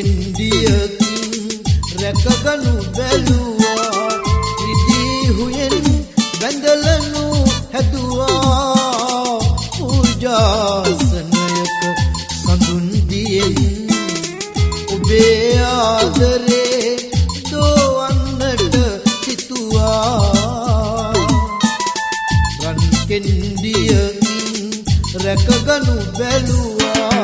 කෙන්ඩියකින් රැකගනු බැලුවා රිදී හුයෙන් බැඳලනු හැදුවා පූජාසනයක සඳුන් දියෙන් ඔබේ ආදරේ දෝවන්නට සිතුවා රන් කෙන්ඩියකින් රැකගනු බැලුවා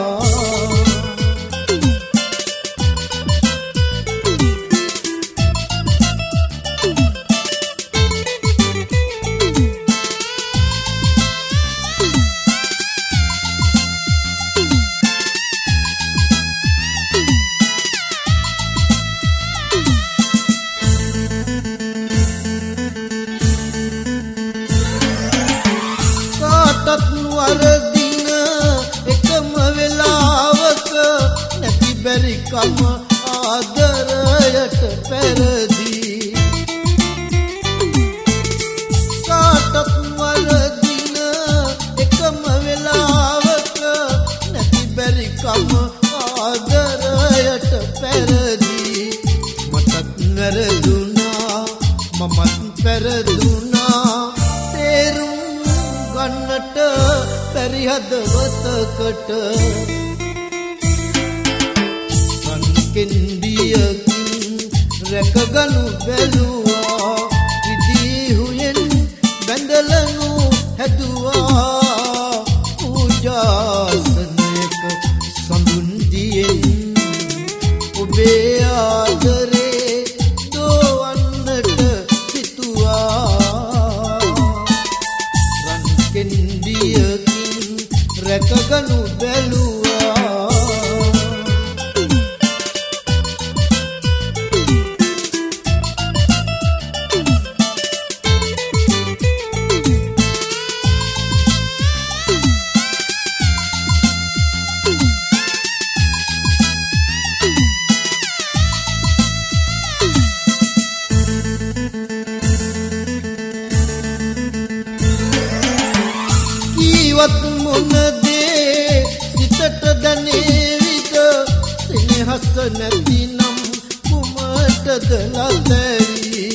වරදින එකම වෙලාවක නැති බැරිකම ආදරයට පෙරදී කාටත් වරදින එකම වෙලාවක නැති බැරිකම ආදරයට පෙරදී මටත් වැරදුනා මමත් පෙරදුනා තේරුම් ගන්නට බැරි හදවතකට රන් කෙන්ඩියකින් රැකගනු බැලුවා රිදී හුයෙන් බැඳලනු හැදුවා පූජාසනයක සඳුන් දියෙන් ඔබේ ආදරේ දෝවන්නට සිතුවා කෙන්ඩියකින් රැකගනු බැලුවා කිවත් මොනදේ සිතට දැනේ විට සෙනෙහස නැතිනම් කුමටද ලතැයි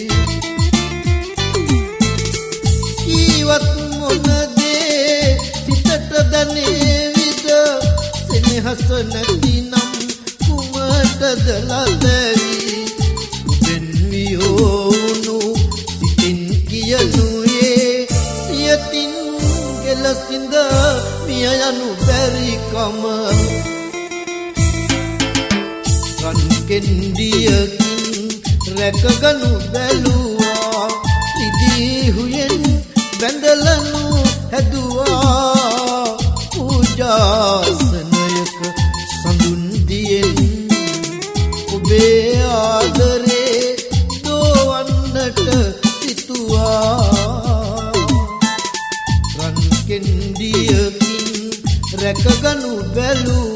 කිවත් මොනදේ සිතට දැනේ විට සෙනෙහස නැතිනම් කුමටද ලතැයි උදෙන් වියෝනු සිතින් කියනුයේ සියතින් ලසින්ද මිය යනු බැරිකම රන් කෙන්ඩියකින් රැකගනු බැලුවා රිදී හුයෙන් බැඳලනු හැදුවා පූජාසනයක සඳුන් දියෙන් ඔබේ ආදරේ දෝවන්නට සිතුවා කෙන්ඩියකින් රැකගනු බැලුවා